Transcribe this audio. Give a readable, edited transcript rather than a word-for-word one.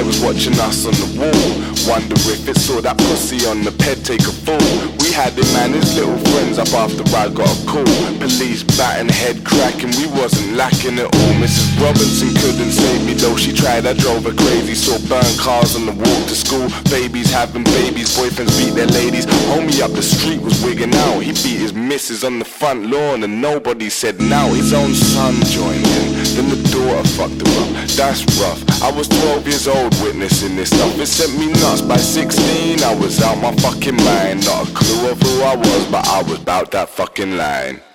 eye was watching us on the wall. Wonder if it saw that pussy on the ped take a fall. We had him and his little friends up after I got a call. Police batting, head cracking, we wasn't lacking at all. Mrs. Robinson couldn't save me though she tried, I drove her crazy. Saw burned cars on the walk to school, babies having babies, boyfriends beat their ladies. Homie up the street was wigging out, he beat his missus on the front lawn and nobody said now. His own son joined in, then the daughter fucked him up, that's rough. I was 12 years old witnessing this stuff, it sent me nuts. By 16 I was out my fucking mind, not a clue of who I was, but I was about that fucking line.